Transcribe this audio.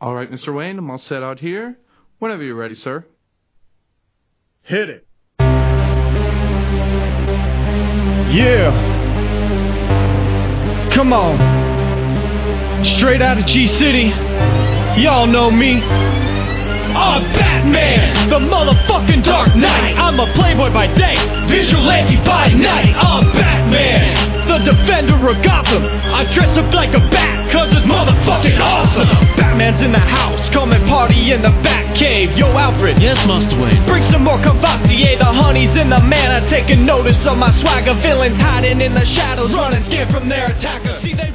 All right, Mr. Wayne, I'm all set out here. Whenever you're ready, sir. Hit it. Yeah. Come on. Straight out of G-City. Y'all know me. I'm Batman, the motherfucking Dark Knight. I'm a playboy by day, vigilante by night. I'm Batman, the defender of Gotham. I dress up like a bat, cause it's motherfucking awesome. Batman's in the house, come and party in the Batcave. Yo, Alfred. Yes, Master Wayne. Bring some more Cavassier, the honey's in the manor. Taking notice of my swagger, villains hiding in the shadows, running scared from their attackers. See, they